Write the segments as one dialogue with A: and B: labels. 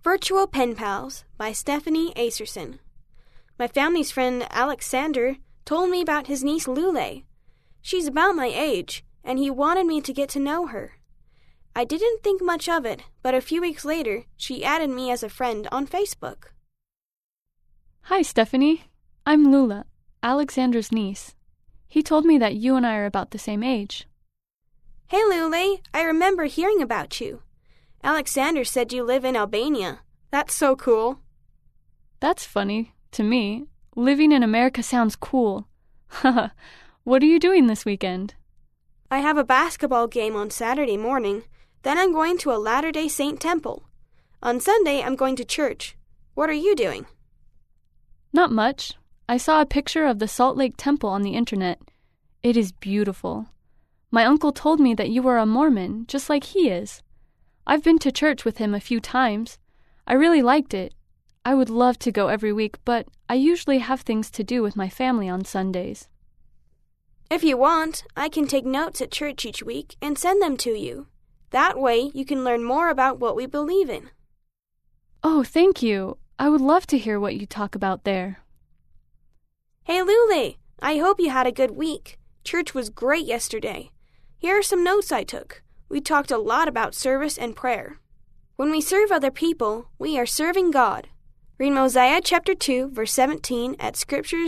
A: Virtual Pen Pals by Stephanie Acerson. My family's friend Alexander told me about his niece Lule. She's about my age, and he wanted me to get to know her. I didn't think much of it, but a few weeks later, she added me as a friend on Facebook.
B: Hi, Stephanie. I'm Lula, Alexander's niece. He told me that you and I are about the same age.
A: Hey, Lule, I remember hearing about you. Alexander said you live in Albania. That's so cool.
B: That's funny, to me. Living in America sounds cool. Haha, what are you doing this weekend?
A: I have a basketball game on Saturday morning. Then I'm going to a Latter-day Saint temple. On Sunday, I'm going to church. What are you doing?
B: Not much. I saw a picture of the Salt Lake Temple on the internet. It is beautiful. My uncle told me that you were a Mormon, just like he is. I've been to church with him a few times. I really liked it. I would love to go every week, but I usually have things to do with my family on Sundays.
A: If you want, I can take notes at church each week and send them to you. That way, you can learn more about what we believe in.
B: Oh, thank you. I would love to hear what you talk about there.
A: Hey, Lule, I hope you had a good week. Church was great yesterday. Here are some notes I took. We talked a lot about service and prayer. When we serve other people, we are serving God. Read Mosiah chapter 2, verse 17 at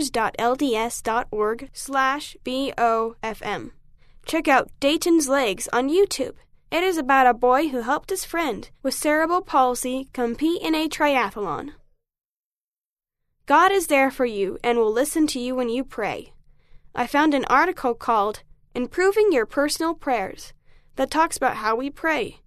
A: scriptures.lds.org/BOFM. Check out Dayton's Legs on YouTube. It is about a boy who helped his friend with cerebral palsy compete in a triathlon. God is there for you and will listen to you when you pray. I found an article called Improving Your Personal Prayers that talks about how we pray.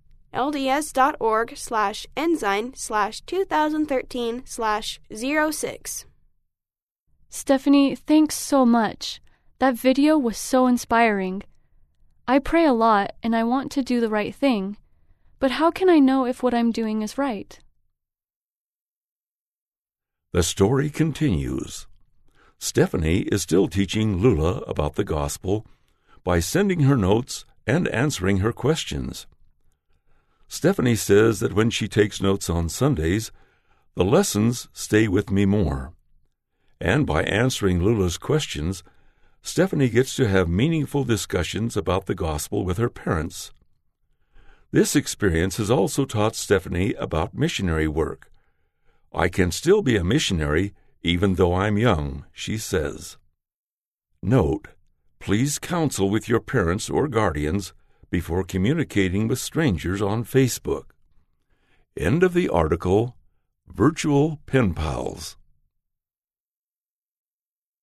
A: LDS.org/ensign/2013/06.
B: Stephanie, thanks so much. That video was so inspiring. I pray a lot and I want to do the right thing, but how can I know if what I'm doing is right?
C: The story continues. Stephanie is still teaching Lula about the gospel by sending her notes and answering her questions. Stephanie says that when she takes notes on Sundays, the lessons stay with me more. And by answering Lula's questions, Stephanie gets to have meaningful discussions about the gospel with her parents. This experience has also taught Stephanie about missionary work. I can still be a missionary even though I'm young, she says. Note: please counsel with your parents or guardians before communicating with strangers on Facebook. End of the article. Virtual Pen Pals.